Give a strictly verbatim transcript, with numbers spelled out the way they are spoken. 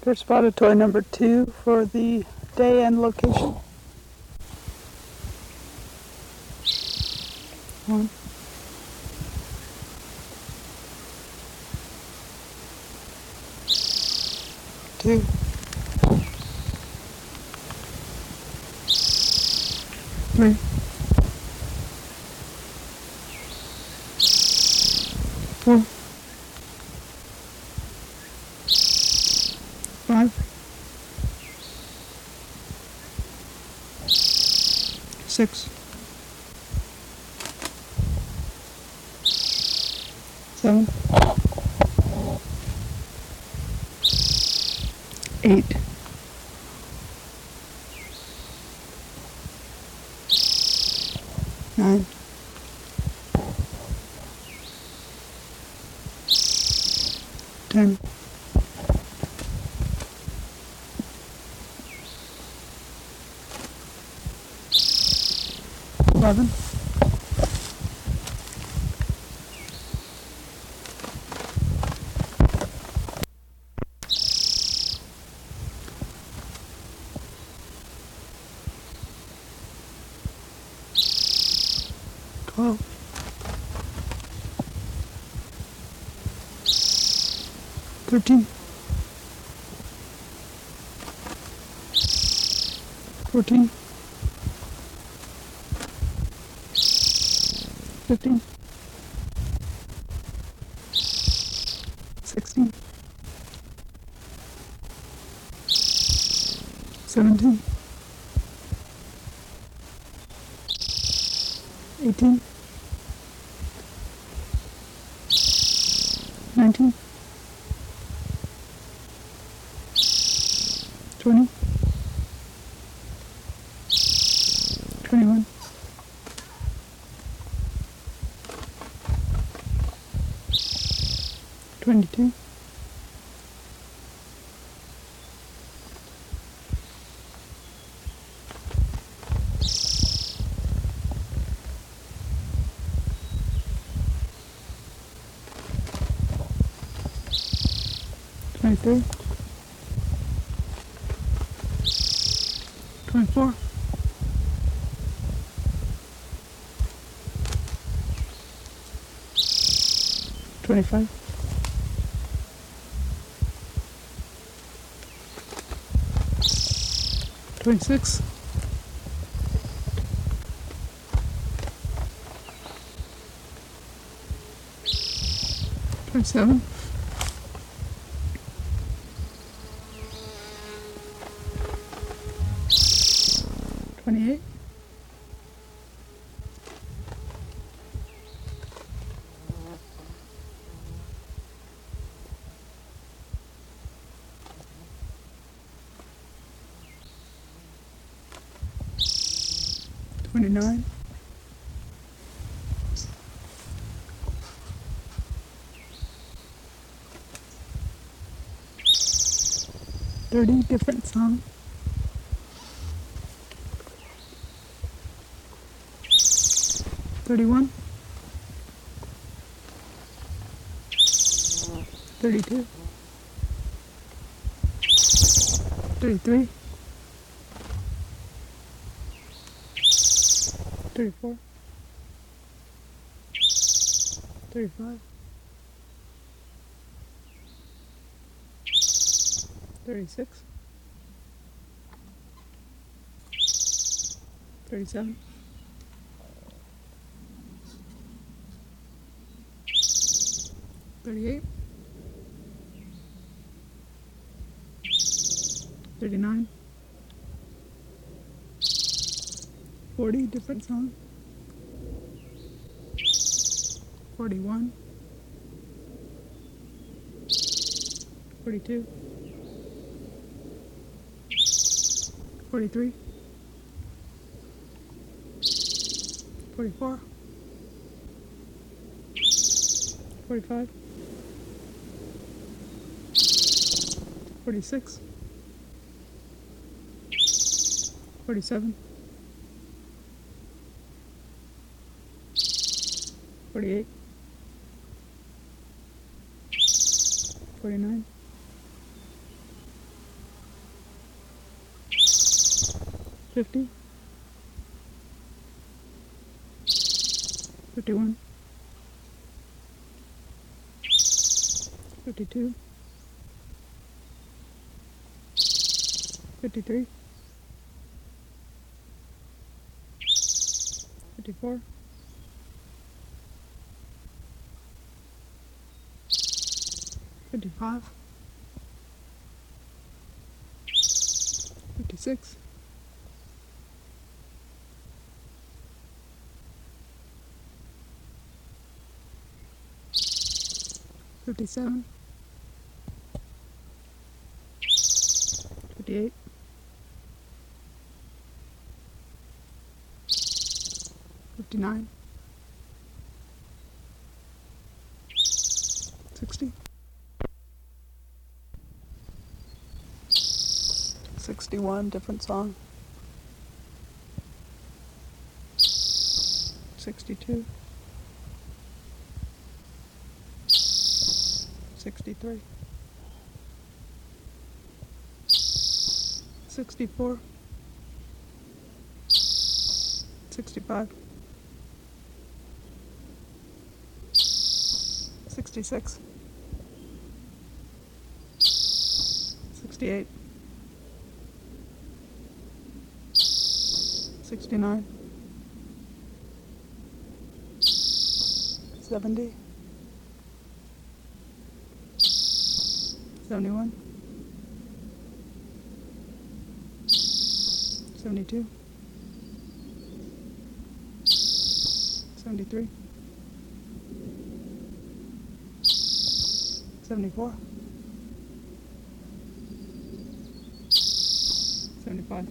For spotted toy number two for the day and location. One. Two. Three. Four. Five. Six. Seven. Eight. Nine. Ten. Eleven. Twelve. Thirteen. Fourteen. Fifteen. Sixteen. Seventeen. Eighteen. Nineteen. Twenty. Twenty-one. Twenty-two. Twenty-three. Twenty-four. Twenty-five. Twenty-six. Twenty-seven. Twenty-eight. Twenty-nine. Thirty. Different song. Thirty-one. Thirty-two. Thirty-three. Thirty-four. Thirty-five. Thirty-six. Thirty-seven. Thirty-eight. Thirty-nine. Forty. Different song. Forty-one. Forty-two. Forty-three. Forty-four. Forty-five. Forty-six. Forty-seven. Forty-eight. Forty-nine. fifty, fifty-one, fifty-two, fifty-three, fifty-four, fifty-five, fifty-six, fifty-seven, fifty-eight, fifty-nine, sixty, sixty-one, different song, sixty-two, sixty-three, sixty-four, sixty-five, sixty-six, sixty-eight, sixty-nine, seventy, seventy-one, seventy-two, seventy-three, seventy-four, seventy-five,